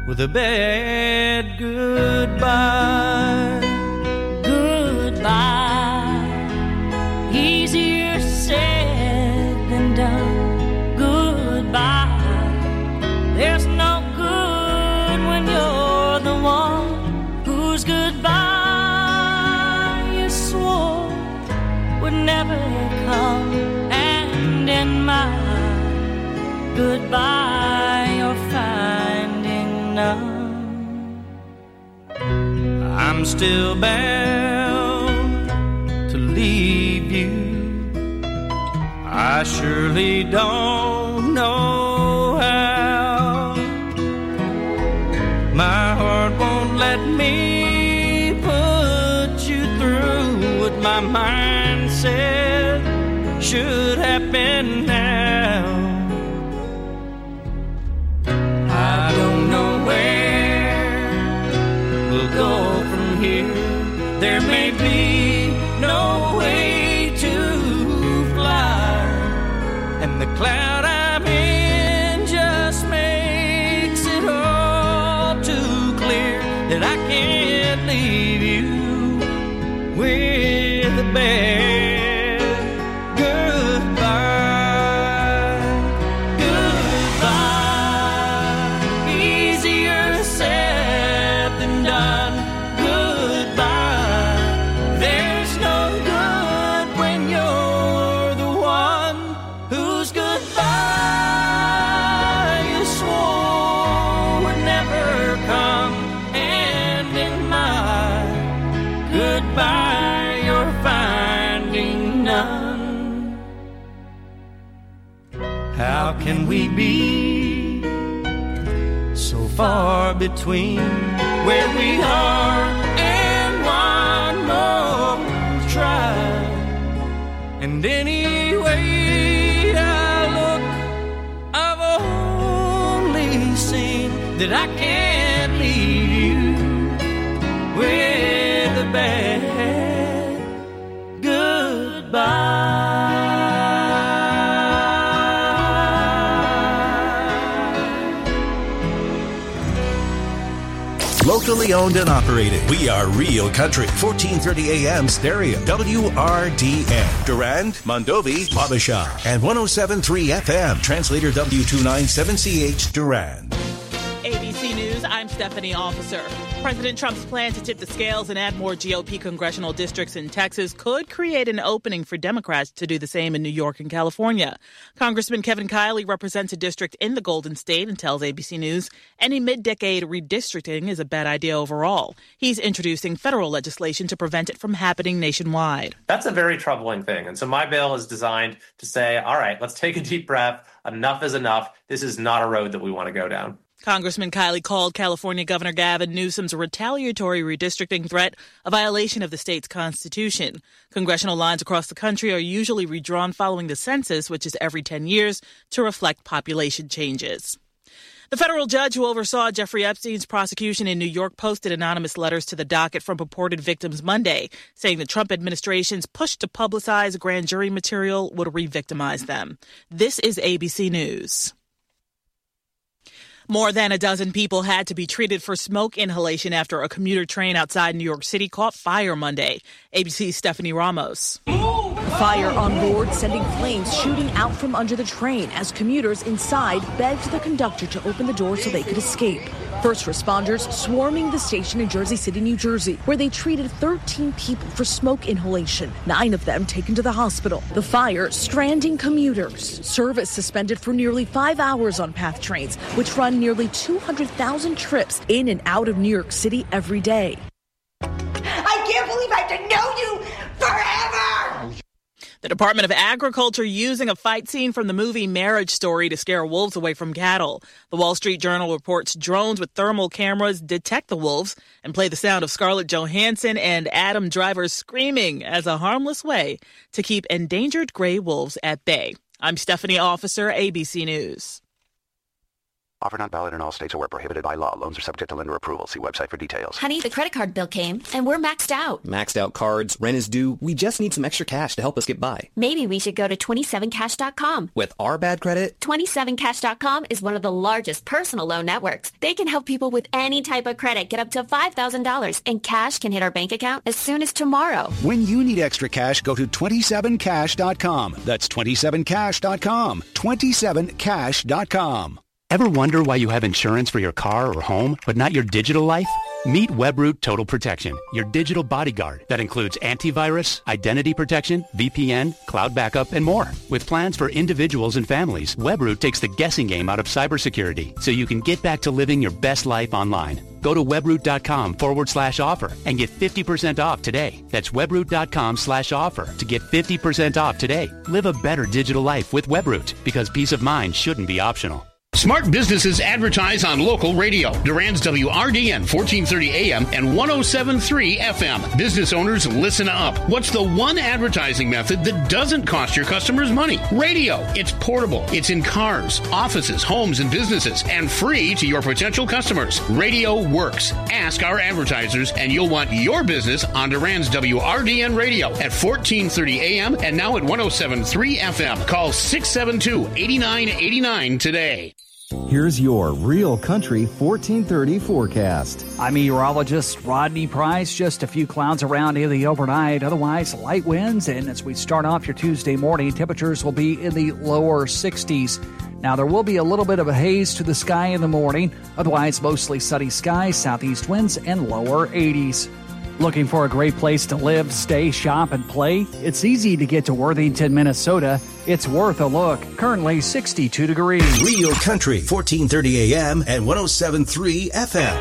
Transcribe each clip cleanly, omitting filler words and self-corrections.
with a bad goodbye. Goodbye, easier said than done. Goodbye, there's no good when you're the one whose goodbye you swore would never come. And in my goodbye you're finding none. I'm still bound to leave you. I surely don't know how. My heart won't let me put you through what my mind said should happen now. I don't know where we'll go from here. There may be no way to fly, and the cloud I'm in just makes it all too clear that I can't leave you with a bad goodbye. Goodbye, easier said than done. Goodbye, there's no good when you're the one whose goodbye you swore would never come. And in my goodbye you're finding none. How can we be so far between where we are and one more try? And anyway I look, I've only seen that I can't leave you with a bad goodbye. Locally owned and operated. We are Real Country. 1430 AM stereo. WRDN. Durand, Mondovi, Wabasha. And 107.3 FM. Translator W297CH Durand. ABC News, I'm Stephanie Officer. President Trump's plan to tip the scales and add more GOP congressional districts in Texas could create an opening for Democrats to do the same in New York and California. Congressman Kevin Kiley represents a district in the Golden State and tells ABC News any mid-decade redistricting is a bad idea overall. He's introducing federal legislation to prevent it from happening nationwide. That's a very troubling thing. And so my bill is designed to say, all right, let's take a deep breath. Enough is enough. This is not a road that we want to go down. Congressman Kiley called California Governor Gavin Newsom's retaliatory redistricting threat a violation of the state's constitution. Congressional lines across the country are usually redrawn following the census, which is every 10 years, to reflect population changes. The federal judge who oversaw Jeffrey Epstein's prosecution in New York posted anonymous letters to the docket from purported victims Monday, saying the Trump administration's push to publicize grand jury material would re-victimize them. This is ABC News. More than a dozen people had to be treated for smoke inhalation after a commuter train outside New York City caught fire Monday. ABC's Stephanie Ramos. Fire on board, sending flames shooting out from under the train as commuters inside begged the conductor to open the door so they could escape. First responders swarming the station in Jersey City, New Jersey, where they treated 13 people for smoke inhalation, 9 of them taken to the hospital. The fire stranding commuters. Service suspended for nearly 5 hours on PATH trains, which run nearly 200,000 trips in and out of New York City every day. I can't believe I have to know you forever! The Department of Agriculture using a fight scene from the movie Marriage Story to scare wolves away from cattle. The Wall Street Journal reports drones with thermal cameras detect the wolves and play the sound of Scarlett Johansson and Adam Driver screaming as a harmless way to keep endangered gray wolves at bay. I'm Stephanie Officer, ABC News. Offer not valid in all states or where prohibited by law. Loans are subject to lender approval. See website for details. Honey, the credit card bill came, and we're maxed out. Maxed out cards, rent is due. We just need some extra cash to help us get by. Maybe we should go to 27cash.com. With our bad credit? 27cash.com is one of the largest personal loan networks. They can help people with any type of credit get up to $5,000, and cash can hit our bank account as soon as tomorrow. When you need extra cash, go to 27cash.com. That's 27cash.com. 27cash.com. Ever wonder why you have insurance for your car or home, but not your digital life? Meet Webroot Total Protection, your digital bodyguard that includes antivirus, identity protection, VPN, cloud backup, and more. With plans for individuals and families, Webroot takes the guessing game out of cybersecurity so you can get back to living your best life online. Go to webroot.com/offer and get 50% off today. That's webroot.com/offer to get 50% off today. Live a better digital life with Webroot, because peace of mind shouldn't be optional. Smart businesses advertise on local radio. Durand's WRDN 1430 AM and 107.3 FM. Business owners, listen up. What's the one advertising method that doesn't cost your customers money? Radio. It's portable. It's in cars, offices, homes, and businesses, and free to your potential customers. Radio works. Ask our advertisers, and you'll want your business on Durand's WRDN radio at 1430 AM and now at 107.3 FM. Call 672-8989 today. Here's your Real Country 1430 forecast. I'm meteorologist Rodney Price. Just a few clouds around in the overnight. Otherwise, light winds. And as we start off your Tuesday morning, temperatures will be in the lower 60s. Now, there will be a little bit of a haze to the sky in the morning. Otherwise, mostly sunny skies, southeast winds, and lower 80s. Looking for a great place to live, stay, shop, and play? It's easy to get to Worthington, Minnesota. It's worth a look. Currently 62 degrees. Real Country, 1430 AM and 107.3 FM.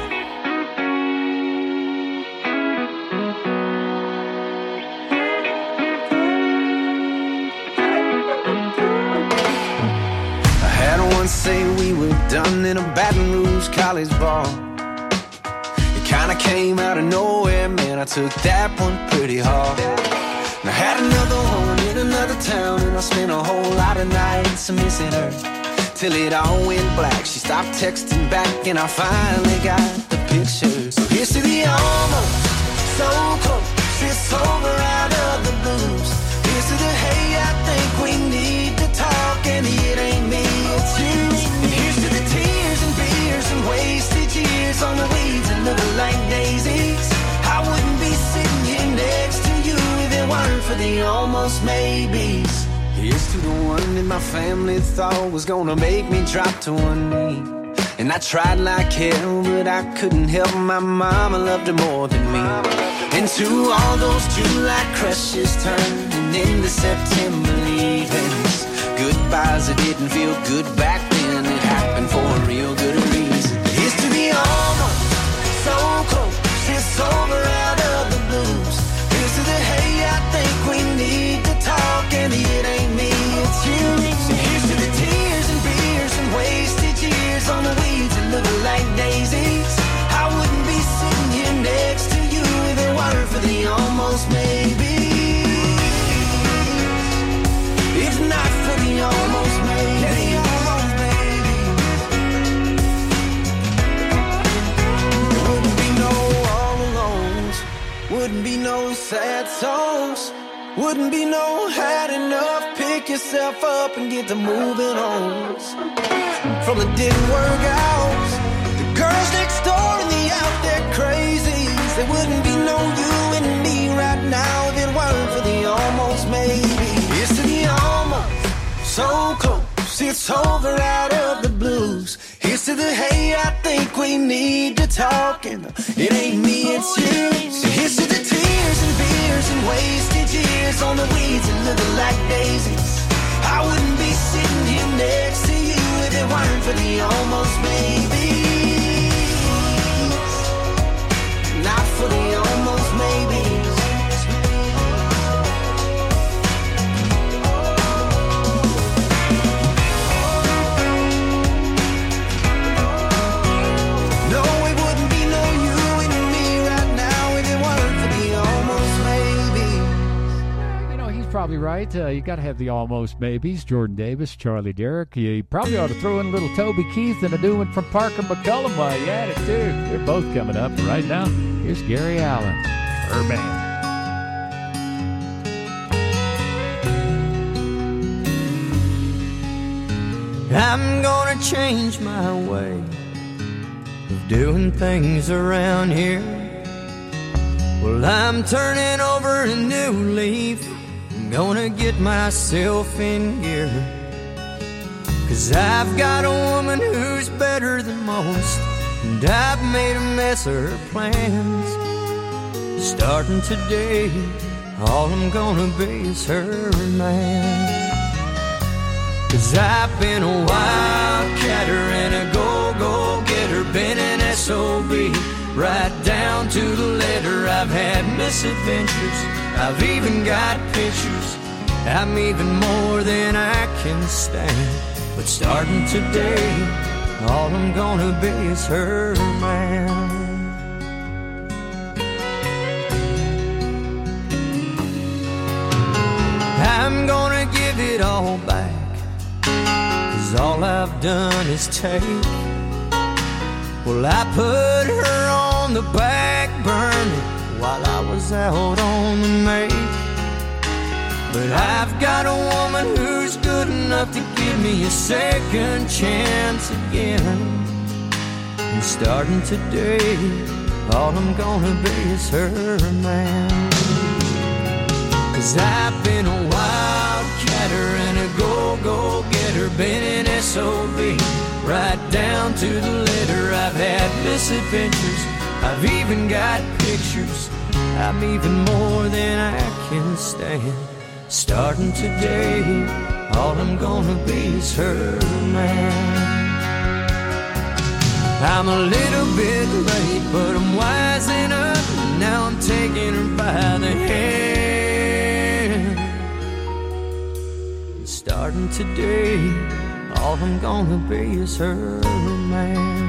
I had one say we were done in a Baton Rouge college bar. Kinda came out of nowhere, man, I took that one pretty hard. And I had another one in another town, and I spent a whole lot of nights missing her. Till it all went black, she stopped texting back, and I finally got the picture. So here's to the almost, so close, it's over out of the blues. Here's to the hey, I think we need to talk, and it ain't me, it's you. And here's to the tears and beers and wasted years on the weeds and looking like daisies. I wouldn't be sitting here next to you if it weren't for the almost maybes. Here's to the one that my family thought was gonna make me drop to one knee. And I tried like hell, but I couldn't help my mama loved her more than me. And to all those July crushes turning into September leavings, goodbyes that didn't feel good back then, it happened for a real good reason. Here's to the almost, so close, it's over out of the blues. Here's to the hey, I think we need to talk, and it ain't me, it's you. Here's to the tears and beers and wasted years on the weeds and looking like daisies. I wouldn't be sitting here next to you if it weren't for the almost maybe. If not for the almost maybe. There wouldn't be no all alones, wouldn't be no sad songs, wouldn't be no had enough. Pick yourself up and get to moving on. From the didn't work out, the girls next door and the out there crazies. There wouldn't be no you and me right now if it weren't for the almost maybe. It's to the almost, so close, it's over out of the blues. Here's to the hey, I think we need to talk, and it ain't me, it's you. So here's to the tears and beers and wasted years on the weeds and looking like daisies. I wouldn't be sitting here next to you if it weren't for the almost maybe. Not for the almost maybe. Probably right. right. You got to have the almost maybes. Jordan Davis, Charlie Derrick. You probably ought to throw in a little Toby Keith and a new one from Parker McCullum while you at it, too. They're both coming up. And right now, here's Gary Allen, her band. I'm gonna change my way of doing things around here. Well, I'm turning over a new leaf. I'm gonna get myself in gear. 'Cause I've got a woman who's better than most, and I've made a mess of her plans. Starting today, all I'm gonna be is her man. 'Cause I've been a wildcatter and a go-go-getter, been an SOB, right down to the letter. I've had misadventures, I've even got pictures. I'm even more than I can stand. But starting today, all I'm gonna be is her man. I'm gonna give it all back, 'cause all I've done is take. Well, I put her on the back burner while I was out on the make. But I've got a woman who's good enough to give me a second chance again. And starting today, all I'm gonna be is her man. 'Cause I've been a wildcatter and a go-go-getter, been an SOB, right down to the letter. I've had misadventures, I've even got pictures. I'm even more than I can stand. Starting today, all I'm gonna be is her man. I'm a little bit late, but I'm wising up. Now I'm taking her by the hand. Starting today, all I'm gonna be is her man.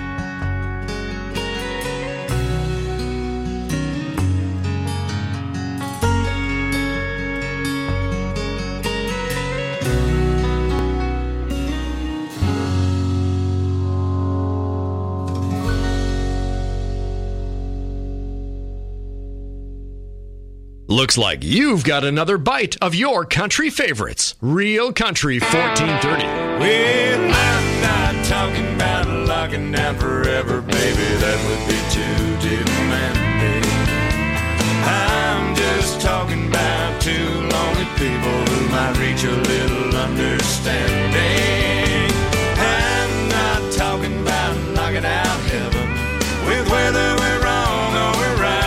Looks like you've got another bite of your country favorites. Real Country 1430. Well, I'm not talking about locking down forever, baby. That would be too demanding. I'm just talking about two lonely people who might reach a little understanding. I'm not talking about knocking out heaven with whether we're wrong or we're right.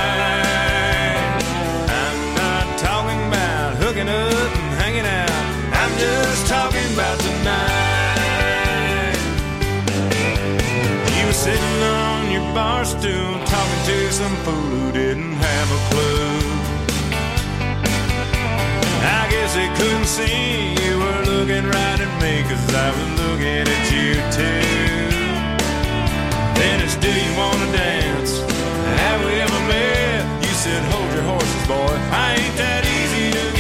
Hooking up and hanging out, I'm just talking about tonight. You were sitting on your bar stool talking to some fool who didn't have a clue. I guess they couldn't see you were looking right at me, 'cause I was looking at you too. Then it's, do you wanna dance? Have we ever met? You said, hold your horses, boy, I ain't that easy to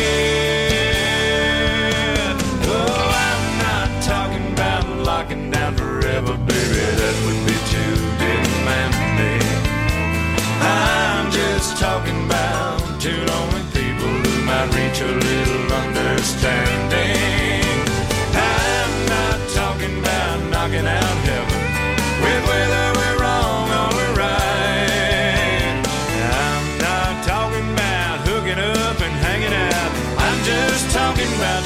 get. Oh, I'm not talking about locking down forever, baby, that would be too demanding. I'm just talking about two lonely people who might reach a little understanding. I'm not talking about knocking out heaven with whether we're wrong or we're right. I'm not talking about hooking up and hanging out, I'm just talking about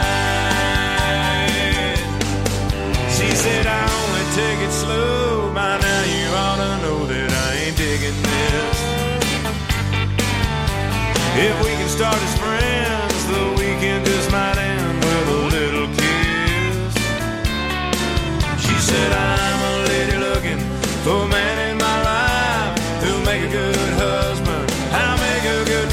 tonight. She said, I only take it slow, by now you ought to know that I ain't digging this. If we can start as friends, the weekend just might end with a little kiss. She said, I'm a lady looking for a man in my life who'll make a good husband, I'll make a good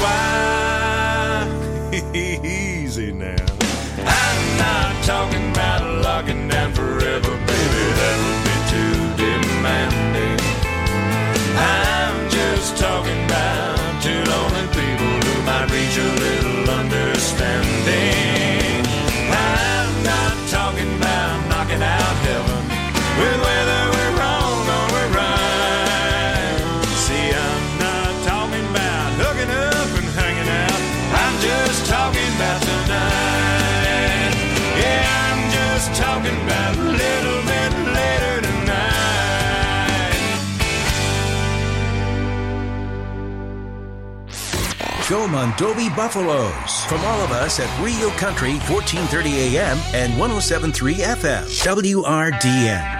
wife. Easy now. I'm not talking about locking down forever, baby, that would be too demanding. I'm just talking about two lonely people who might reach a little understanding. Go Mondovi Buffaloes. From all of us at Rio Country, 1430 AM and 107.3 FM. WRDN.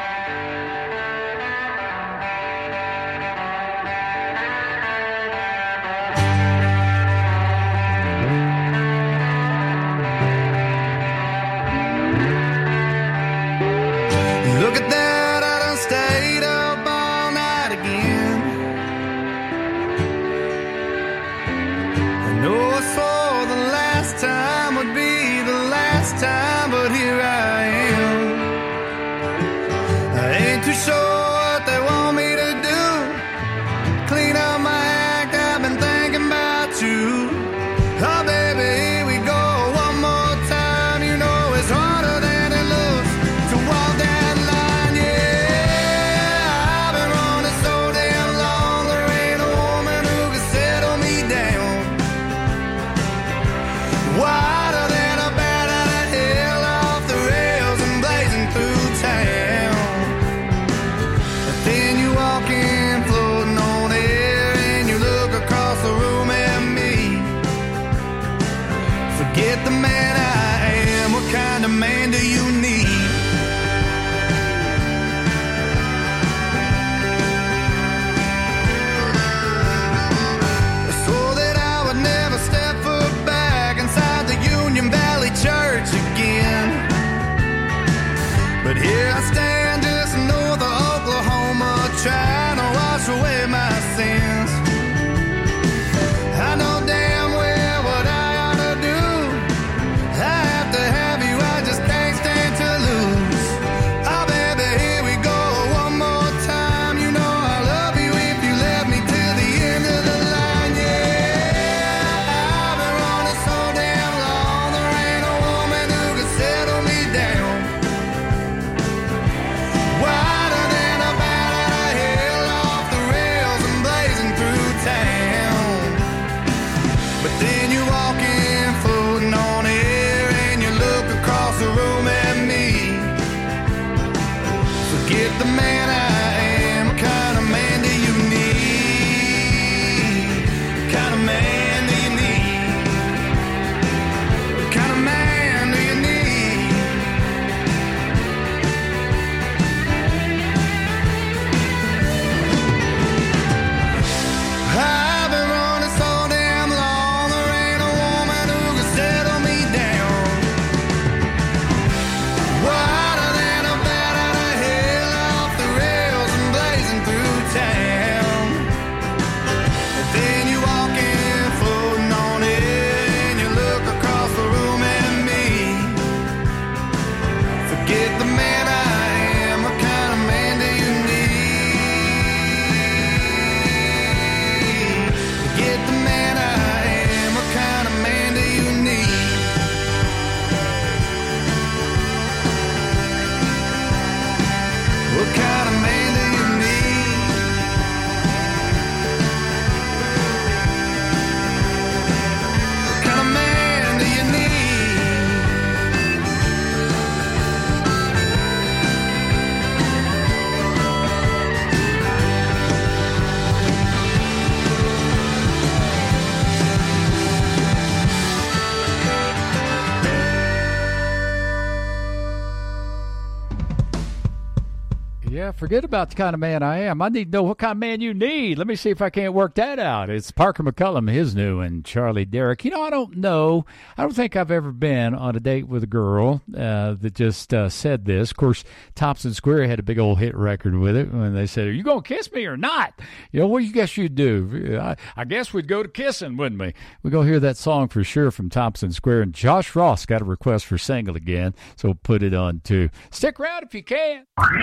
Forget about the kind of man I am. I need to know what kind of man you need. Let me see if I can't work that out. It's Parker McCullum, his new, and Charlie Derrick. You know, I don't think I've ever been on a date with a girl that just said this. Of course, Thompson Square had a big old hit record with it when they said, "Are you going to kiss me or not?" You know, what do you guess you'd do? I guess we'd go to kissing, wouldn't we? We'll go hear that song for sure from Thompson Square. And Josh Ross got a request for single again, so we'll put it on too. Stick around if you can.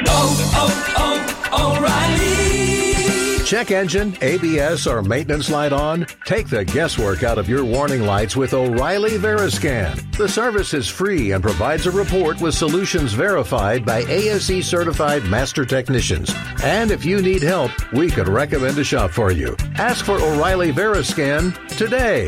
O'Reilly. Check engine, ABS, or maintenance light on? Take the guesswork out of your warning lights with O'Reilly Veriscan. The service is free and provides a report with solutions verified by ASE certified master technicians. And if you need help, we could recommend a shop for you. Ask for O'Reilly Veriscan today.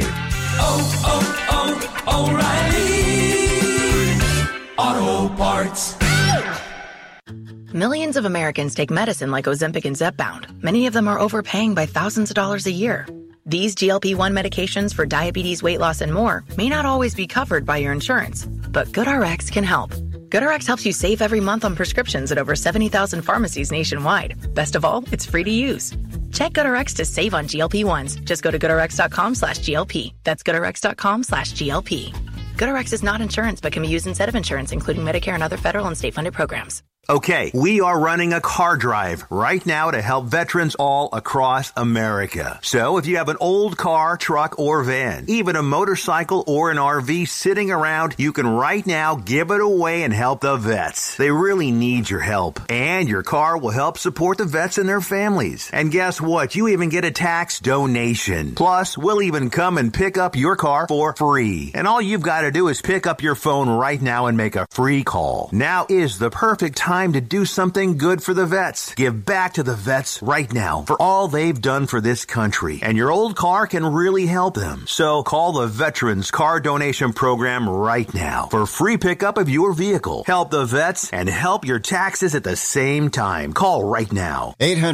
O'Reilly Auto Parts. Millions of Americans take medicine like Ozempic and Zepbound. Many of them are overpaying by thousands of dollars a year. These GLP-1 medications for diabetes, weight loss, and more may not always be covered by your insurance, but GoodRx can help. GoodRx helps you save every month on prescriptions at over 70,000 pharmacies nationwide. Best of all, it's free to use. Check GoodRx to save on GLP-1s. Just go to GoodRx.com/GLP. That's GoodRx.com/GLP. GoodRx is not insurance, but can be used instead of insurance, including Medicare and other federal and state-funded programs. Okay, we are running a car drive right now to help veterans all across America. So if you have an old car, truck, or van, even a motorcycle or an RV sitting around, you can right now give it away and help the vets. They really need your help. And your car will help support the vets and their families. And guess what? You even get a tax donation. Plus, we'll even come and pick up your car for free. And all you've got to do is pick up your phone right now and make a free call. Now is the perfect time to do something good for the vets. Give back to the vets right now for all they've done for this country. And your old car can really help them. So call the Veterans Car Donation Program right now for free pickup of your vehicle. Help the vets and help your taxes at the same time. Call right now.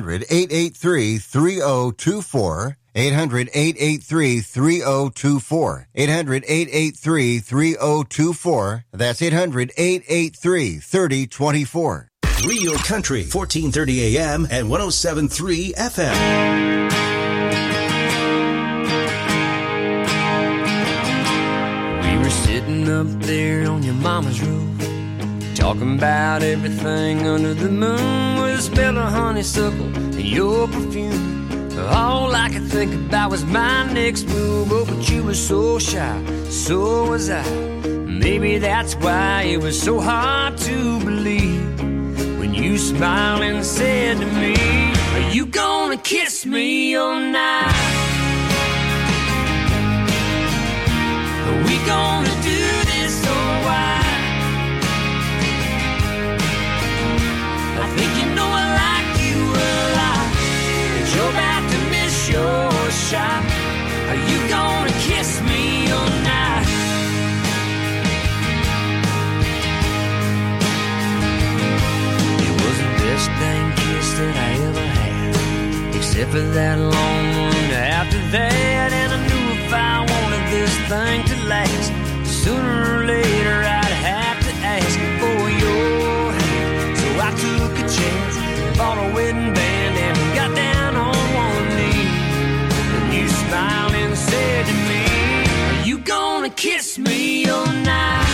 800-883-3024. 800-883-3024. 800-883-3024. That's 800-883-3024. Real Country, 1430 AM and 107.3 FM. We were sitting up there on your mama's roof, talking about everything under the moon, with the smell of honeysuckle and your perfume. All I could think about was my next move. Oh, but you were so shy, so was I. Maybe that's why it was so hard to believe when you smiled and said to me, are you gonna kiss me all night? Are we gonna do this all white? I think you know I like you a lot, but you're about to miss your shot. Are you gonna kiss me all night? It was the best dang kiss that I ever had, except for that long one after that. And I knew if I wanted this thing to last, sooner or later I'd have to ask for your hand. So I took a chance, bought a wedding band, and got down on one knee. And you smiled and said to me, are you gonna kiss me all night?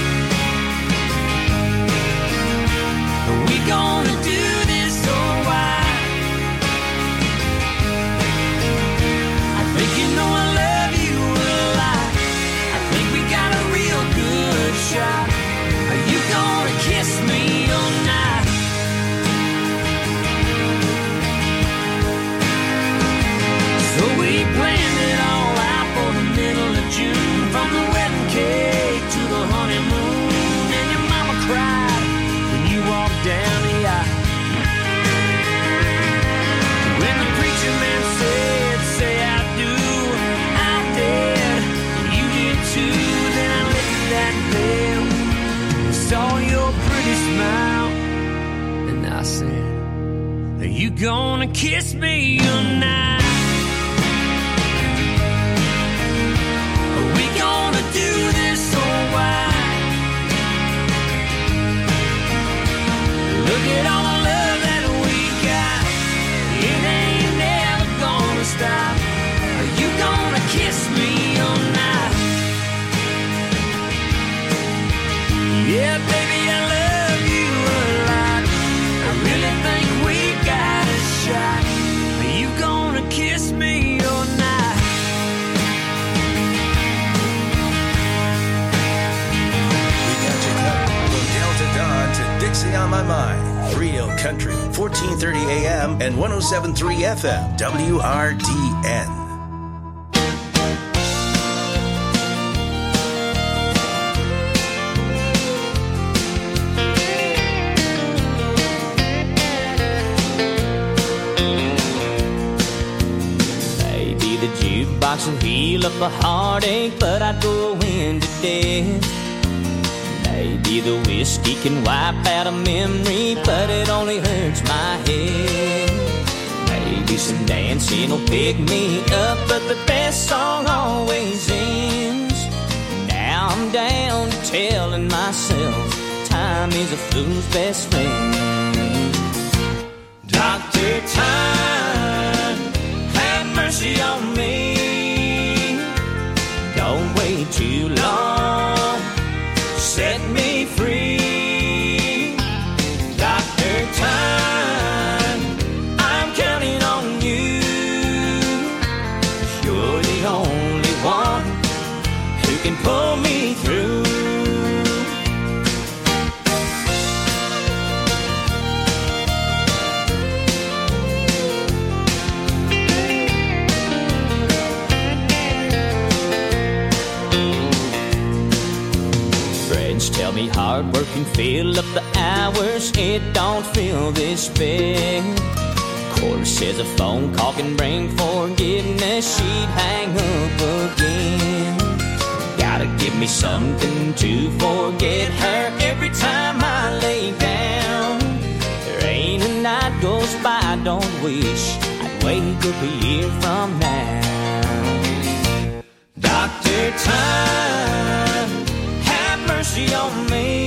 Are we gonna do this all white? I think you know I love you a lot. I think we got a real good shot. Are you gonna kiss me all night? So we planned it all out for the middle of June, from the wedding cake to the honeymoon. And your mama cried when you walked down the aisle. When the preacher man said, say I do, I did, you did too. Then I lifted that veil, saw your pretty smile, and I said, are you gonna kiss me all night? Are we gonna do this all white? Look at all the love that we got, it ain't never gonna stop. Are you gonna kiss me all night? Yeah, baby, I love you a lot. I really think we got a shot. Are you gonna kiss me all night? We got you covered from Delta Dawn to Dixie on My Mind. Real Country, 1430 AM and 107.3 FM, WRDN. Maybe the jukebox will heal up a heartache, but I'd go into death. Maybe the whiskey can wipe out a memory, but it only hurts my head. Maybe some dancing will pick me up, but the best song always ends. Now I'm down to telling myself time is a fool's best friend. Dr. Time, have mercy on me. Don't wait too long, set me free. Dr. Time, I'm counting on you. You're the only one who can pull me through. Tell me hard work can fill up the hours, it don't feel this big. Of course, says a phone call can bring forgiveness, she'd hang up again. Gotta give me something to forget her every time I lay down. There ain't a night goes by I don't wish I'd wake up a year from now. Dr. Time, mercy on me.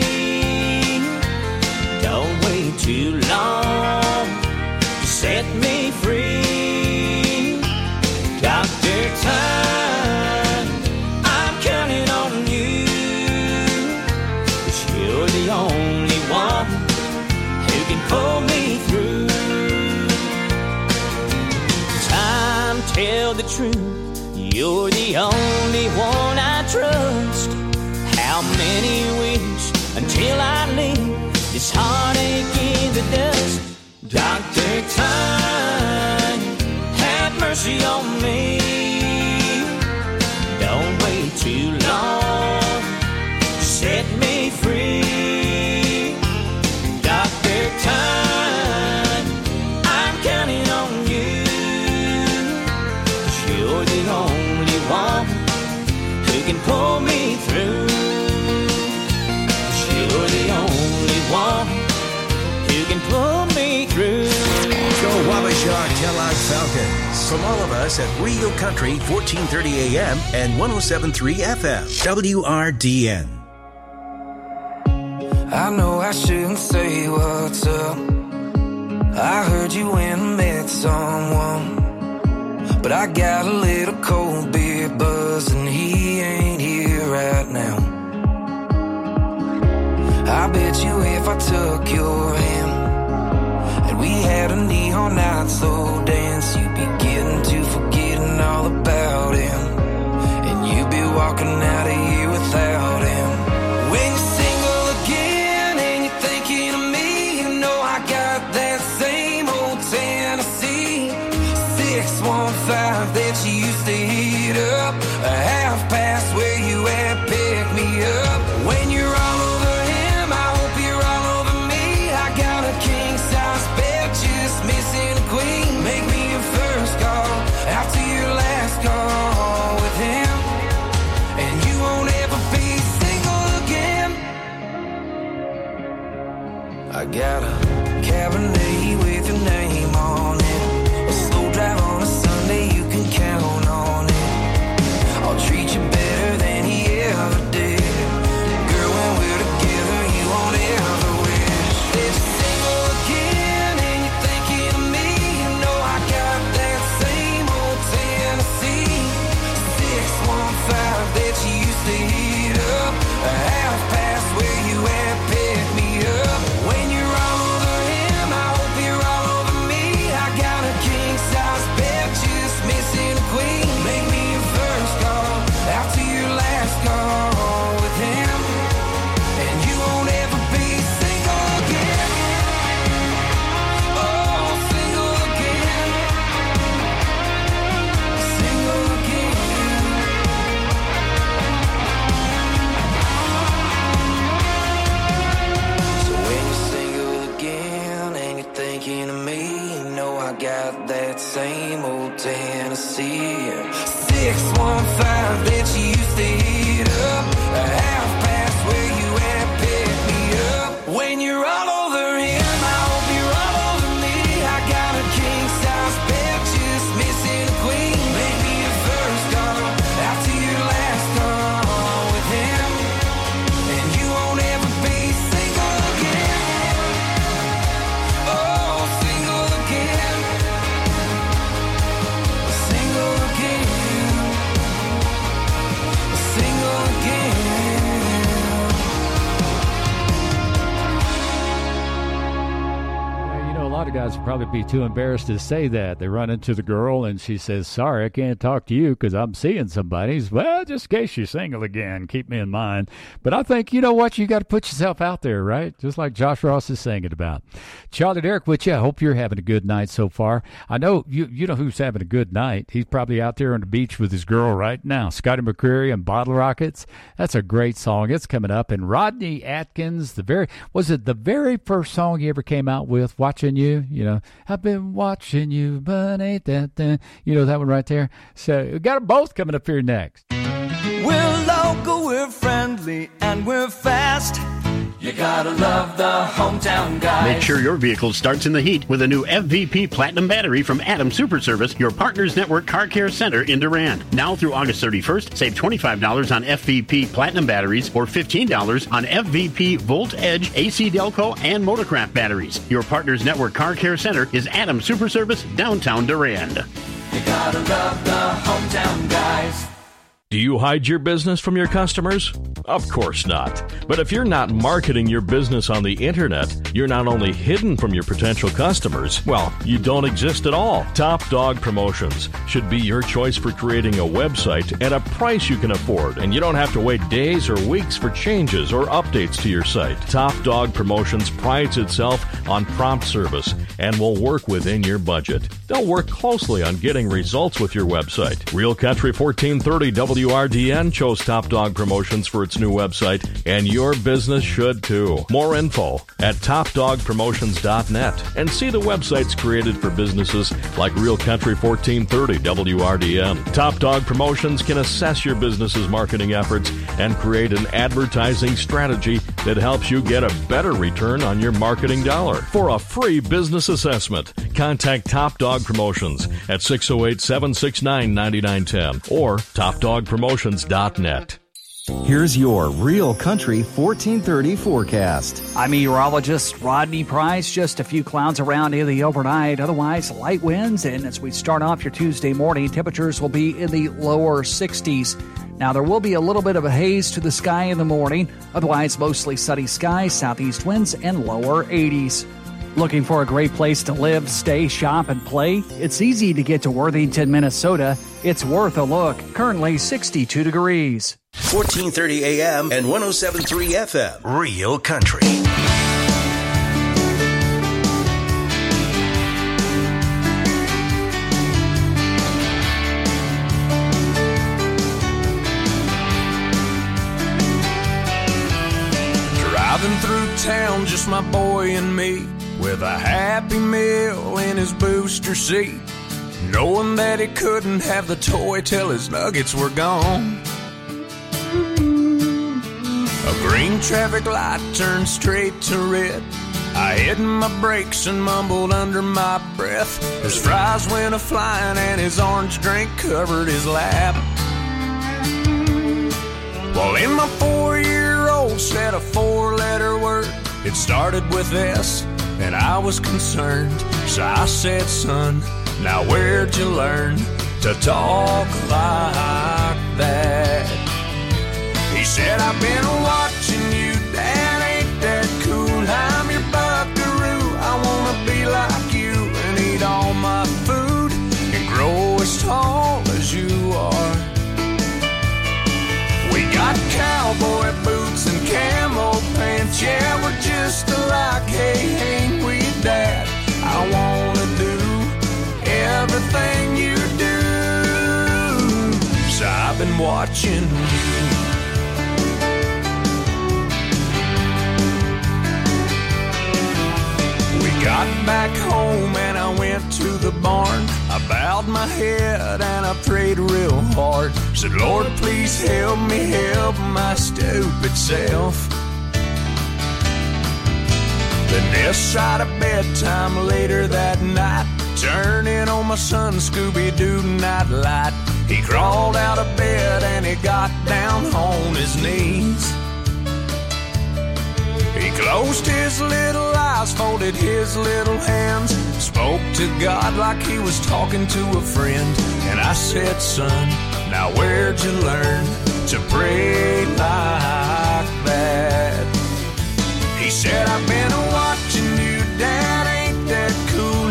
Don't wait too long to set me free. Dr. Time, I'm counting on you, 'cause you're the only one who can pull me through. Time, tell the truth, you're the only one I trust. How many weeks until I leave this heartache in the dust? Dr. Time, have mercy on me. Don't wait too long, set me free. Dr. Time, I'm counting on you, 'cause you're the only one who can pull me through. You're the only one who can pull me through. Go Wabasha Kellogg Falcons. From all of us at Real Country, 1430 AM and 107.3 FM. WRDN. I know I shouldn't say what's up. I heard you went and met someone, but I got a little cold beer buzz and he ain't here right now. I bet you if I took your hand and we had a neon night slow dance, you'd be getting to forgetting all about him, and you'd be walking out of here without him. When you're single again and you're thinking of me, you know I got that same old Tennessee 615 that you used to heat up, a half past where you at, pick me up. When you're all over missing a queen, make me your first call after your last call with him, and you won't ever be single again. I got a Cabernet with your name on it, a slow drive on a Sunday, you can count on it. I'll treat you better than he ever did. Girl, when we're together, you won't ever wish that you're single again. And you're thinking of me, you know I got that same old Tennessee 615 that you used to heat up, a half past where you at, pick me up. When you're all over him, I hope you're all over me. I got a king size bed, just missing a queen. Make me your first call after your last call with him, and you won't ever be single again. Oh, single again. Single again. So when you're single again and you're thinking of me, you know I got that same old Tennessee 615 that you used to heat up, a half past where you at, pick me up. When you're all over him, I hope you're all over me. I got a king size bed, guys would probably be too embarrassed to say that. They run into the girl, and she says, sorry, I can't talk to you because I'm seeing somebody. Well, just in case you're single again, keep me in mind. But I think, you know what, you got to put yourself out there, right? Just like Josh Ross is singing about. Charlie Derrick with you. I hope you're having a good night so far. I know you know who's having a good night. He's probably out there on the beach with his girl right now. Scotty McCreery and Bottle Rockets. That's a great song. It's coming up. And Rodney Atkins, was it the very first song he ever came out with, Watching You? You know, I've been watching you, but ain't that thing. You know that one right there? So we got them both coming up here next. We're local, we're friendly, and we're fast. You gotta love the hometown guys. Make sure your vehicle starts in the heat with a new FVP Platinum battery from Adams Super Service, your Partners Network Car Care Center in Durand. Now through August 31st, save $25 on FVP Platinum batteries or $15 on FVP Volt Edge, AC Delco, and Motorcraft batteries. Your Partners Network Car Care Center is Adams Super Service, downtown Durand. You gotta love the hometown guys. Do you hide your business from your customers? Of course not. But if you're not marketing your business on the internet, you're not only hidden from your potential customers, well, you don't exist at all. Top Dog Promotions should be your choice for creating a website at a price you can afford, and you don't have to wait days or weeks for changes or updates to your site. Top Dog Promotions prides itself on prompt service and will work within your budget. They'll work closely on getting results with your website. Real Country 1430 WRDN chose Top Dog Promotions for its new website, and your business should too. More info at topdogpromotions.net, and see the websites created for businesses like Real Country 1430 WRDN. Top Dog Promotions can assess your business's marketing efforts and create an advertising strategy that helps you get a better return on your marketing dollar. For a free business assessment, contact Top Dog Promotions at 608-769-9910 or topdogpromotions.net. Here's your Real Country 1430 forecast. I'm meteorologist Rodney Price. Just a few clouds around in the overnight. Otherwise, light winds. And as we start off your Tuesday morning, temperatures will be in the lower 60s. Now, there will be a little bit of a haze to the sky in the morning. Otherwise, mostly sunny skies, southeast winds, and lower 80s. Looking for a great place to live, stay, shop, and play? It's easy to get to Worthington, Minnesota. It's worth a look. Currently 62 degrees. 1430 AM and 107.3 FM. Real Country. Driving through town, just my boy and me, with a Happy Meal in his booster seat, knowing that he couldn't have the toy till his nuggets were gone. A green traffic light turned straight to red. I hit my brakes and mumbled under my breath. His fries went a-flying and his orange drink covered his lap. Well, in my 4-year-old said a 4-letter word. It started with S, and I was concerned. So I said, son, now where'd you learn to talk like that? He said, I've been watching you, Dad, ain't that cool? I'm your buckaroo, I wanna be like you and eat all my food and grow as tall as you are. We got cowboy boots and camo pants, yeah, we're just alike, hey, ain't we, Dad? I wanna do everything you do, so I've been watching you. Got back home and I went to the barn. I bowed my head and I prayed real hard. Said, Lord, please help me help my stupid self. Then this side of bedtime later that night, turning on my son Scooby-Doo nightlight. He crawled out of bed and he got down on his knees. He closed his little eyes, folded his little hands, spoke to God like he was talking to a friend. And I said, son, now where'd you learn to pray like that? He said, I've been watching you, Dad, ain't that cool?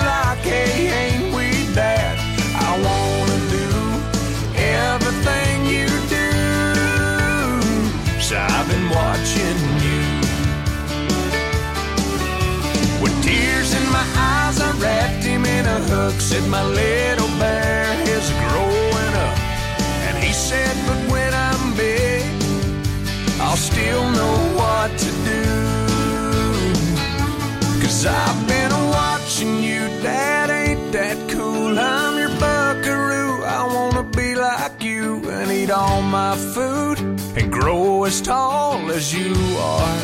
like, hey, ain't we that? I wanna do everything you do. So I've been watching you. With tears in my eyes, I wrapped him in a hook. Said my little bear is growing up. And he said, but when I'm big, I'll still know what to do. 'Cause I've been watching you, Dad, ain't that cool? I'm your buckaroo. I wanna be like you and eat all my food and grow as tall as you are.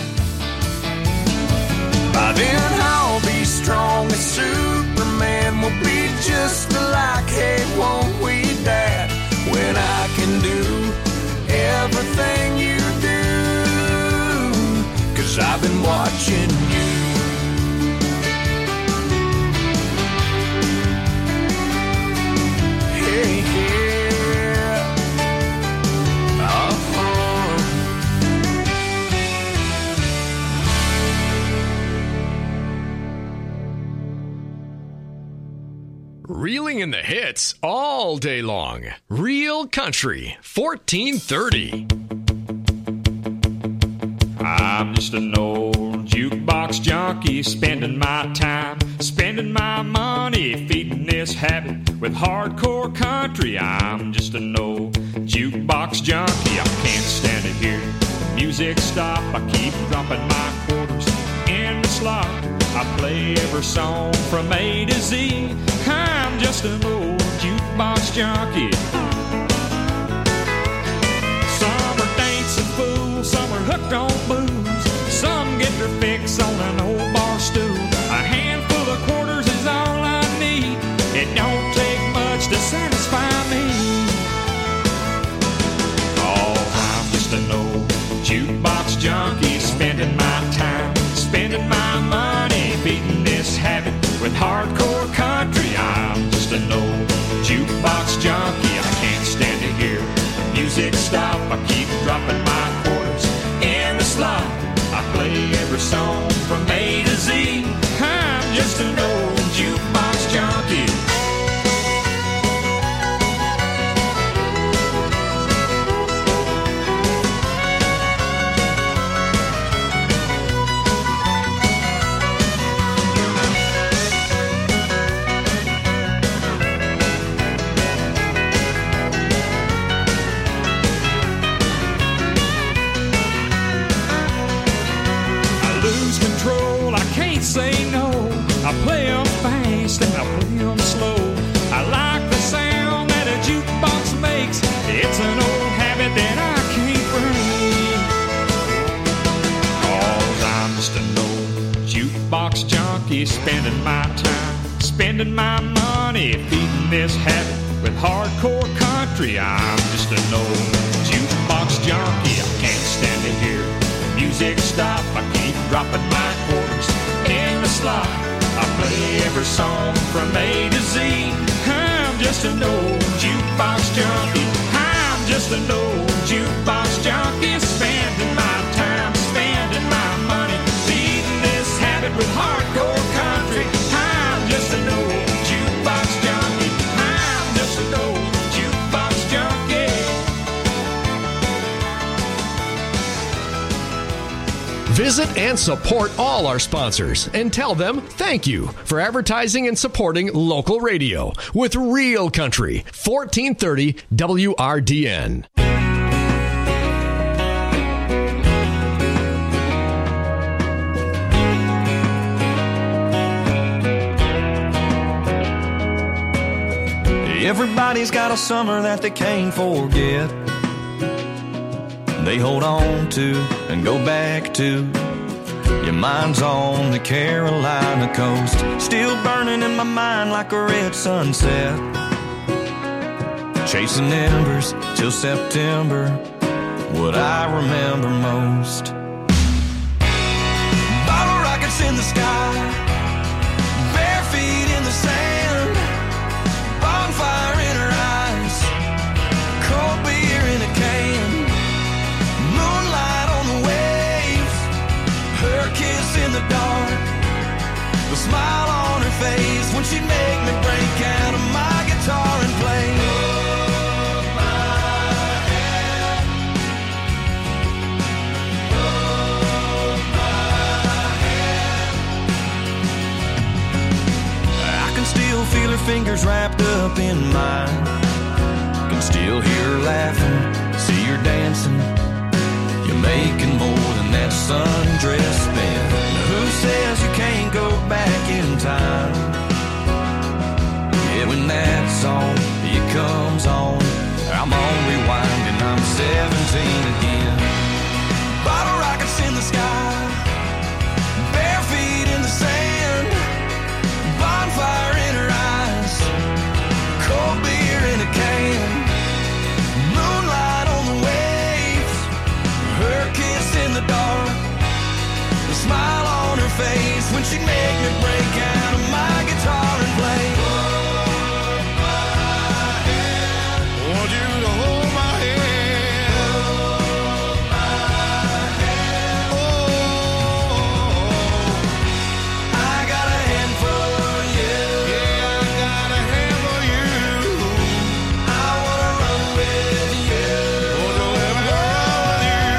By then I'll be strong as Superman. We'll be just alike, hey, won't we, Dad? When I can do everything you do. 'Cause I've been watching you. Hey, yeah. Reeling in the hits all day long. Real Country 1430. I'm just an old jukebox junkie, spending my time, spending my money, feeding this habit with hardcore country. I'm just an old jukebox junkie. I can't stand it here. Music stop. I keep dropping my quarters in the slot. I play every song from A to Z. I'm just an old jukebox junkie. Some are dancing fools, some are hooked on booze. Some get their fix on an old bar stool. A handful of quarters is all I need. It don't take much to satisfy me. Oh, I'm just an old jukebox junkie, spending my time, spending my money, beating this habit with hardcore country. I'm just an old jukebox junkie. I can't stand to hear music stop. I keep dropping my quarters in the slot. I play every song from A to Z. I'm just an old jukebox junkie. Say no, I play them fast and I play them slow. I like the sound that a jukebox makes. It's an old habit that I can't break. 'Cause I'm just an old jukebox junkie, spending my time, spending my money, feeding this habit with hardcore country. I'm just an old jukebox junkie. I can't stand to hear music stop. I keep dropping my quarters in the slot. I play every song from A to Z. I'm just an old jukebox junkie. I'm just an old jukebox junkie, spending my time, spending my money, feeding this habit with hardcore country. I'm just an old jukebox junkie. I'm just an old jukebox junkie. Visit and support all our sponsors and tell them thank you for advertising and supporting local radio with Real Country 1430 WRDN. Everybody's got a summer that they can't forget. They hold on to and go back to. Your mind's on the Carolina coast, still burning in my mind like a red sunset. Chasing embers till September, what I remember most. Bottle rockets in the sky, bare feet in the sand, bonfire in her eyes, cold beer in a can, moonlight on the waves, her kiss in the dark, the smile on her face when she still feel her fingers wrapped up in mine. Can still hear her laughing, see her dancing. You're making more than that sundress spent. Who says you can't go back in time? Yeah, when that song, it comes on, I'm on rewind and I'm 17 again. Bottle rockets in the sky, bare feet in the sand, bonfire in her eyes, cold beer in a can, moonlight on the waves, her kiss in the dark, the smile on her face when she'd make me break out of my guitar and play. Hold my hand, want you to hold my hand, hold my hand. Oh, I got a hand for you. Yeah, I got a hand for you. I wanna run with you. Want to let me run with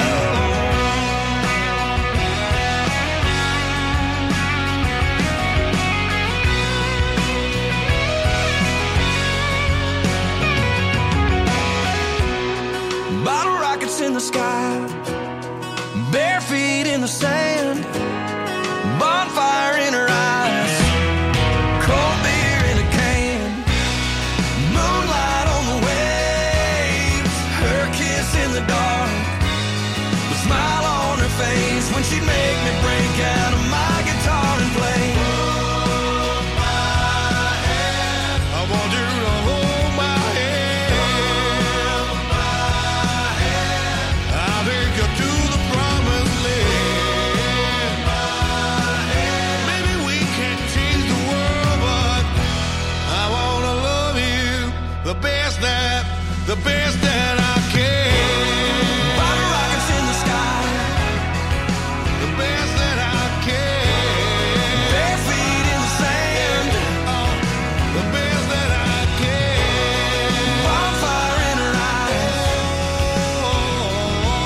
you. Bottle rockets in the sky, bare feet in the sand, bonfire in her eyes, cold beer in a can, moonlight on the waves, her kiss in the dark, the smile on her face when she'd make me break out of my guitar and play. Hold my hand, I want you to hold my hand, hold my hand. I'll take you to the promised land. Maybe we can't change the world, but I wanna love you the best that I can. Bottle rockets in the sky, the best that I can. Bare feet in the sand, the best that I can. Bonfire in her eyes.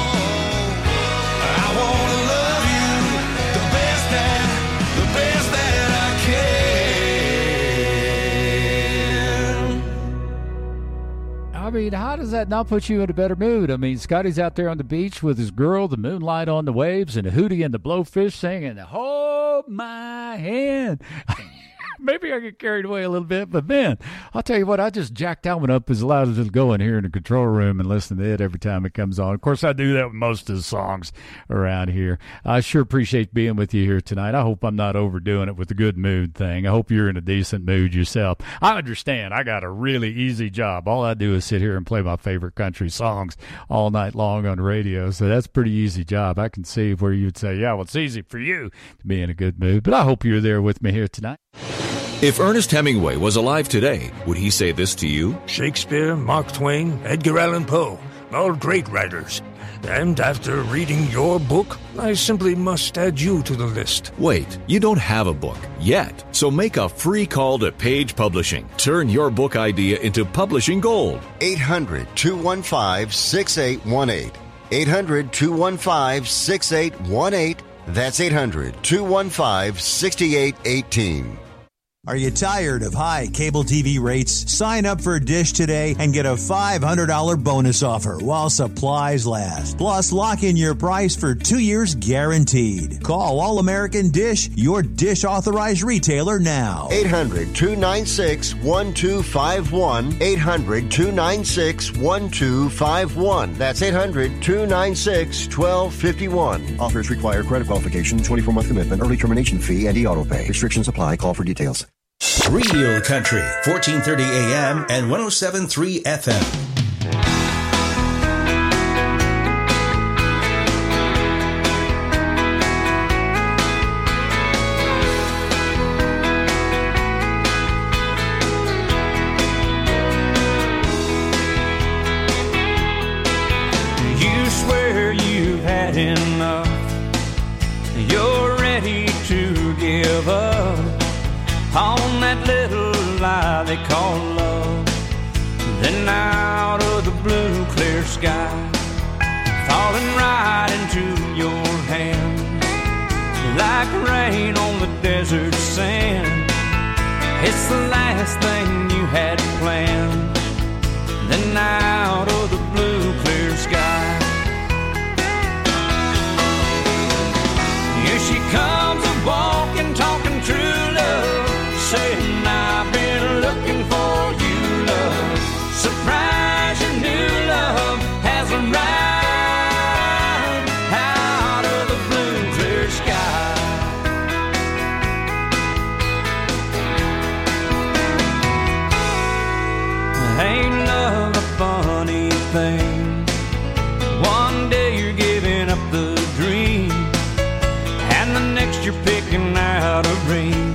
I wanna love you the best that I can. I mean, how does that not put you in a better mood? I mean, Scotty's out there on the beach with his girl, the moonlight on the waves, and Hootie and the Blowfish singing, "Hold my hand." Maybe I get carried away a little bit, but man, I'll tell you what, I just jack that one up as loud as it'll go in here in the control room and listen to it every time it comes on. Of course, I do that with most of the songs around here. I sure appreciate being with you here tonight. I hope I'm not overdoing it with the good mood thing. I hope you're in a decent mood yourself. I understand I got a really easy job. All I do is sit here and play my favorite country songs all night long on the radio, so that's a pretty easy job. I can see where you'd say, yeah, well, it's easy for you to be in a good mood, but I hope you're there with me here tonight. If Ernest Hemingway was alive today, would he say this to you? Shakespeare, Mark Twain, Edgar Allan Poe, all great writers. And after reading your book, I simply must add you to the list. Wait, you don't have a book yet. So make a free call to Page Publishing. Turn your book idea into publishing gold. 800-215-6818. 800-215-6818. That's 800-215-6818. Are you tired of high cable TV rates? Sign up for Dish today and get a $500 bonus offer while supplies last. Plus, lock in your price for 2 years guaranteed. Call All American Dish, your Dish authorized retailer now. 800-296-1251. 800-296-1251. That's 800-296-1251. Offers require credit qualification, 24-month commitment, early termination fee, and e-auto pay. Restrictions apply. Call for details. Real Country, 1430 AM and 107.3 FM. You swear you've had enough. You're ready to give up on that little lie they call love. Then out of the blue clear sky, falling right into your hand, like rain on the desert sand. It's the last thing you had planned. Then out of the blue, clear sky, here she comes a-walking, talking true love, saying I've been looking for you, love. Surprise, your new love has arrived out of the blue, clear sky. Ain't love a funny thing? One day you're giving up the dream, and the next you're picking out a ring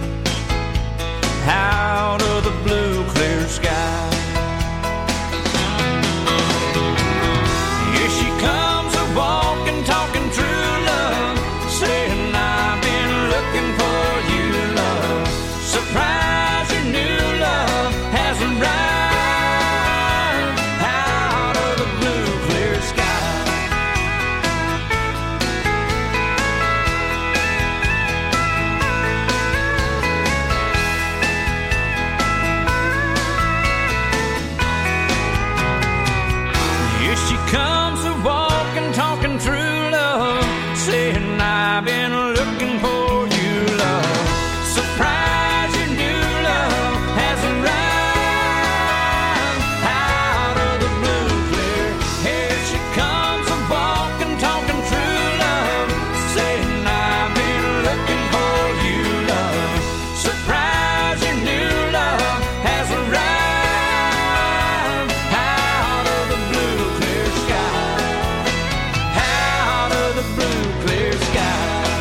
out of the blue, clear sky. Here she comes a-walking, talking true love, saying I've been looking for you, love. Surprise, your new love has arrived. Comes a-walking, talking true love, saying I've been looking for you, love. Surprise, your new love has arrived out of the blue, clear. Here she comes a-walking, talking true love, saying I've been looking for you, love. Surprise, your new love has arrived out of the blue, clear sky. Out of the blue, clear sky.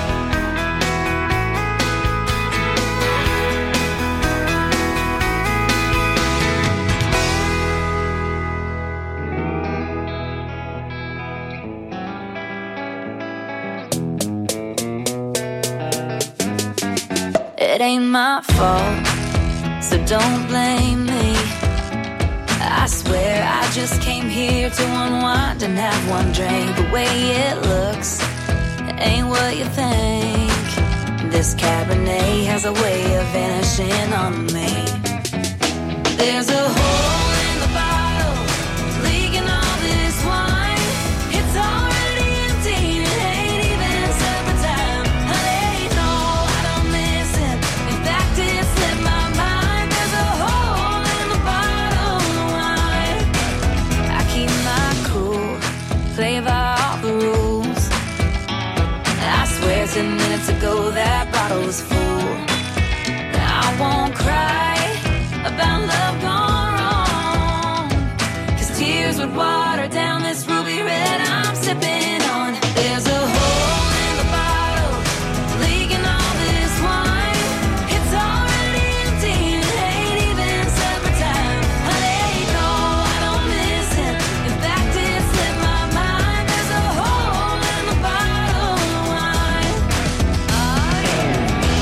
It ain't my fault, so don't blame me. I swear I just came here to unwind and have one drink. The way it looks ain't what you think. This Cabernet has a way of vanishing on me. There's a hole in the bottle, leaking all this wine. It's already empty, it ain't even supper time. Honey, no, I don't miss it. In fact, it slipped my mind. There's a hole in the bottle of wine. I keep my cool, play by all the rules. I swear 10 minutes ago that bottle was full. I won't cry about love gone wrong, 'cause tears would water down this ruby red I'm sipping on. There's a hole in the bottle, leaking all this wine. It's already empty, it ain't even supper time. Honey, no, I don't miss it. In fact, it slipped my mind. There's a hole in the bottle of wine. Oh yeah.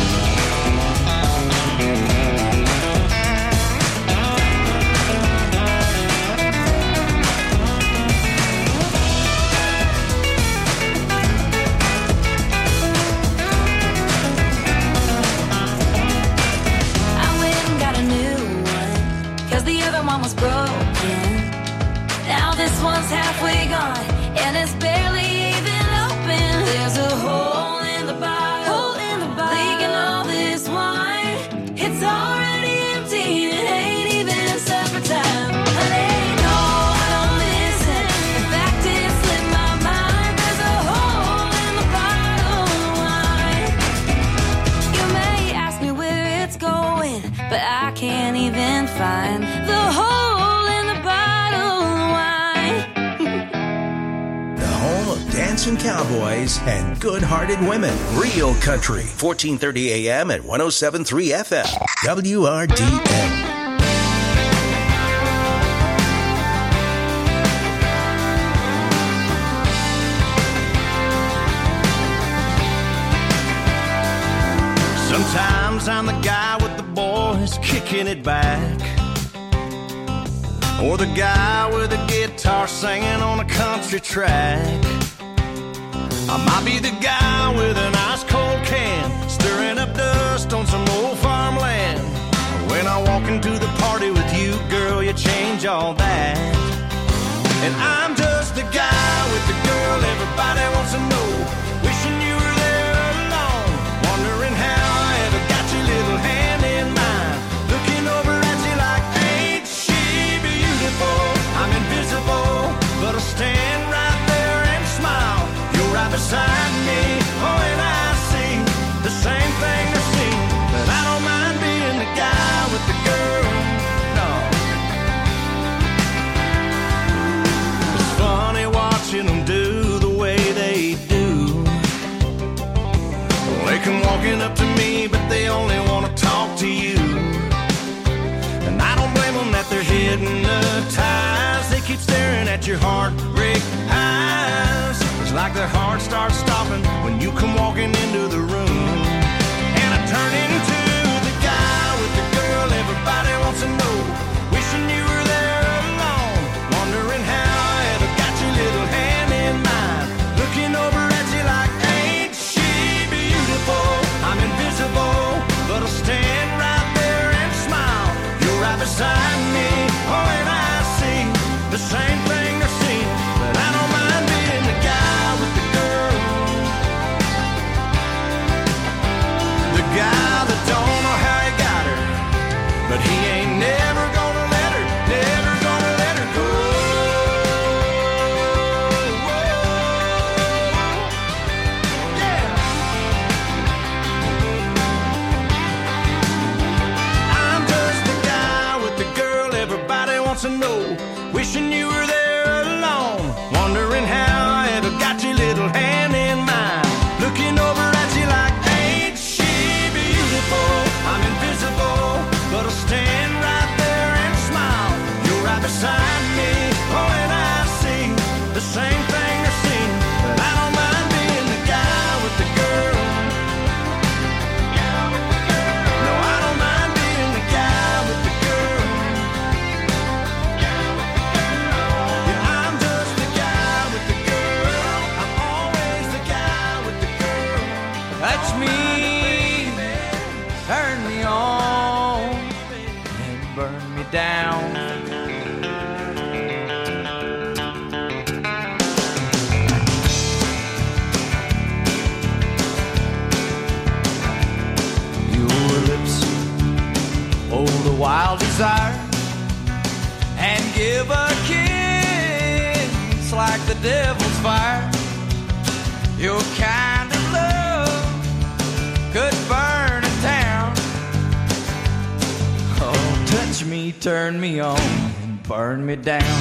I went and got a new one, 'cause the other one was broken. Now this one's halfway gone, and it's barely even open. There's a hole in the bottle, leaking all this wine. It's already empty, it ain't even supper time. Honey, no, I don't miss it. In fact, it slipped my mind. There's a hole in the bottle of wine. You may ask me where it's going, but I can't even find the hole in the bottle of wine. The home of dancing cowboys and good-hearted women. Real Country, 1430 AM at 107.3 FM. WRDN. Sometimes I'm the guy with the boys kicking it back, or the guy with a guitar singing on a country track. I might be the guy with an ice cold can, stirring up dust on some old farmland. Well, walk into the party with you, girl, you change all that. And I'm just the guy with the girl everybody wants to know. Wishing you were there alone, wondering how I ever got your little hand in mine. Looking over at you like, ain't she beautiful? I'm invisible, but I'll stand right there and smile. You're right beside me, oh, and I see the same thing they're seeing. But I don't mind being the guy with the girl, no. It's funny watching them do the way they do. They come walking up to me, but they only want to talk to you. And I don't blame them that they're hypnotized. They keep staring at your heartbreak eyes. It's like their heart starts stopping when you come walking into the room. And I turn into the guy with the girl everybody wants to know. Wishing you were there alone, wondering how I ever got your little hand in mine. Looking over at you like, ain't she beautiful? I'm invisible, but I'll stand right there and smile. You're right beside me, oh, and I see the same thing they're seeing. But I don't mind being the guy with the girl, the guy that don't know how he got her, but he ain't never gonna let her, never gonna let her go. Yeah. I'm just the guy with the girl everybody wants to know. Wishing you were there alone, wondering how I ever got your little hand in mine. Looking over at you like, ain't she beautiful? I'm invisible, but I'll stand right there and smile. You're right beside me, oh, and I see the same thing they're seeing. But I don't mind being the guy with the girl. No, I don't mind being the guy with the girl. Yeah, I'm just the guy with the girl. I'm always the guy with the girl. Touch me, turn me on, and burn me down. Your lips hold a wild desire and give a kiss like the devil's fire. Your kind of love could burn a town. Oh, touch me, turn me on, and burn me down.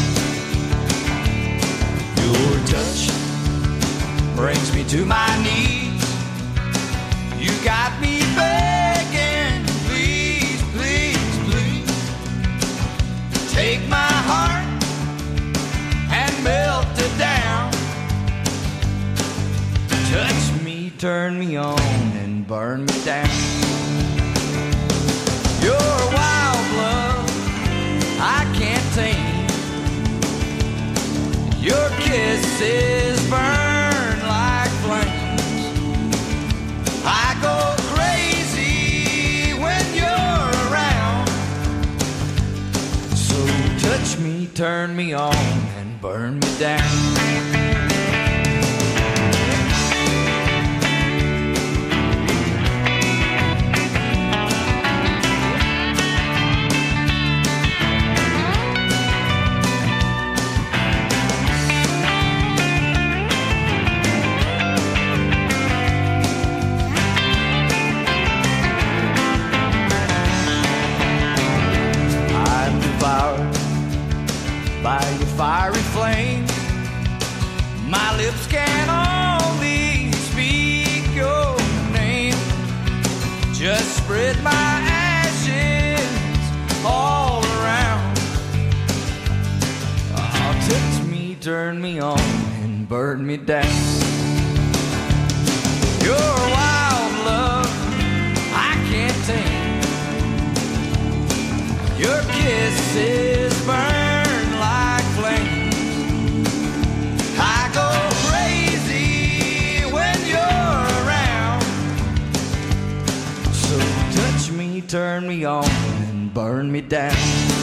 Your touch brings me to my knees. You got me begging, please, please, please. Take my heart and melt it down. Touch me, turn me on, and burn me down. Your wild love, I can't tame. Your kisses burn like flames. I go crazy when you're around. So touch me, turn me on, and burn me down. By your fiery flame, my lips can only speak your name. Just spread my ashes all around. Oh, touch me, turn me on, and burn me down. Your wild love, I can't tame. Your kisses burn like flames. I go crazy when you're around. So touch me, turn me on, and and burn me down.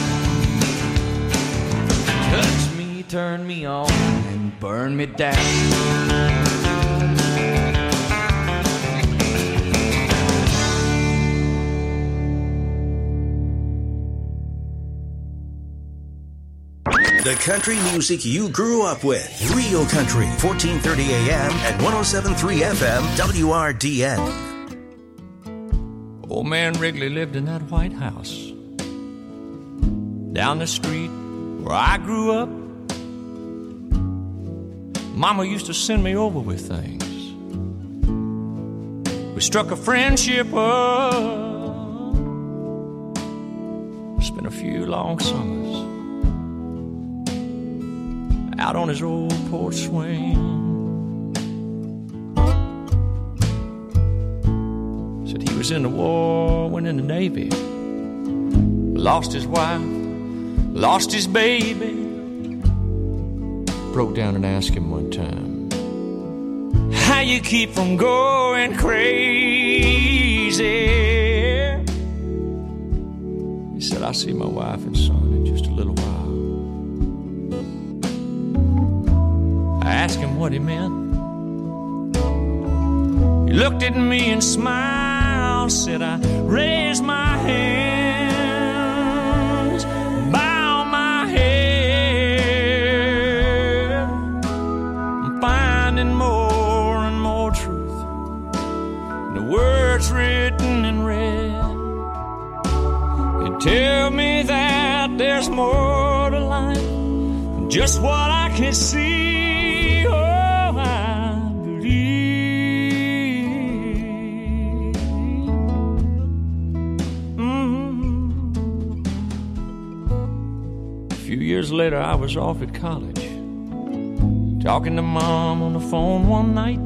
Touch me, turn me on, and burn me down. The country music you grew up with. Real Country, 1430 AM and 107.3 FM, WRDN. Old man Wrigley lived in that White House down the street where I grew up. Mama used to send me over with things. We struck a friendship up. Spent a few long summers out on his old porch swing. Said he was in the war, went in the Navy, lost his wife, lost his baby. Broke down and asked him one time, how you keep from going crazy? He said, I see my wife and son in just a little while. I asked him what he meant. He looked at me and smiled, said, I raise my hands, bow my head. I'm finding more and more truth in the words written in red. They tell me that there's more to life than just what I can see. Years later, I was off at college, talking to Mom on the phone one night,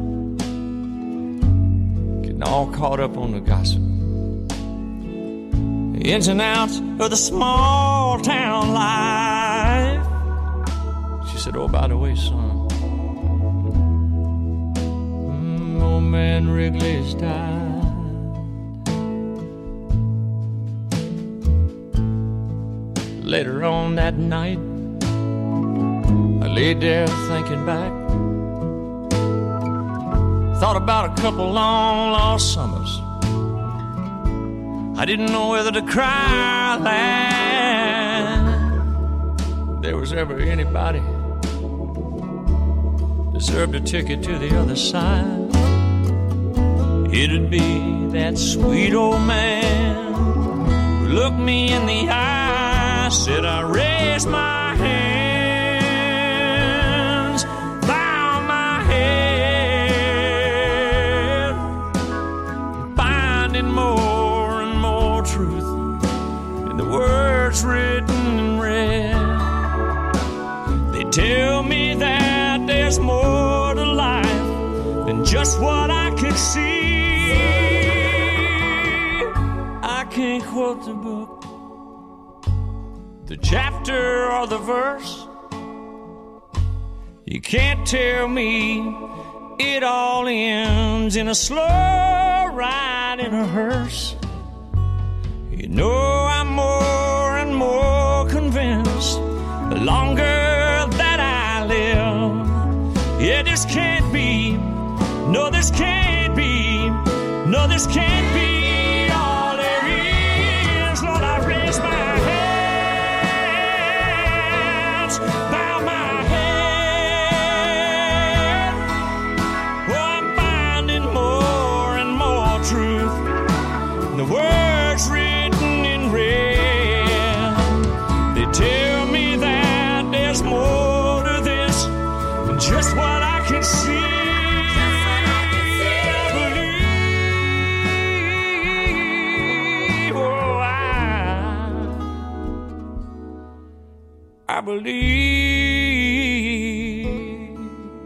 getting all caught up on the gossip, the ins and outs of the small town life. She said, oh, by the way, son, old man Wrigley's died. Later on that night, I laid there thinking back. Thought about a couple long lost summers. I didn't know whether to cry or laugh. There was ever anybody deserved a ticket to the other side. It'd be that sweet old man who looked me in the eye. Said I raise my hands, bow my head, finding more and more truth in the words written in red. They tell me that there's more to life than just what I could see. I can't quote the book, the chapter or the verse. You can't tell me it all ends in a slow ride in a hearse. You know I'm more and more convinced the longer that I live. Yeah, this can't be, no, this can't be, no, this can't be all there is. Lord, I raise my hand, bow my head. Oh, I'm finding more and more truth in the words written in red. They tell me that there's more to this than just what I can see. I believe.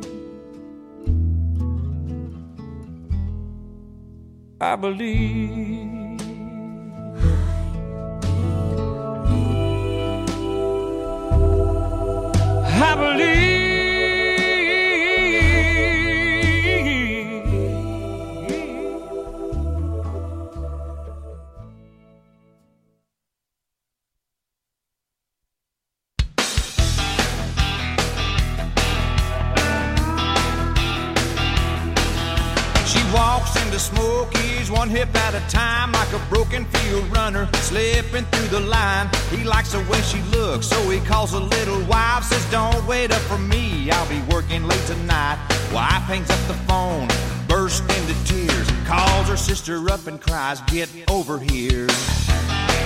I believe. I believe. walks into Smokies, one hip at a time, like a broken field runner, slipping through the line. He likes the way she looks, so he calls a little wife, says, don't wait up for me, I'll be working late tonight. Wife hangs up the phone, bursts into tears, calls her sister up and cries, get over here.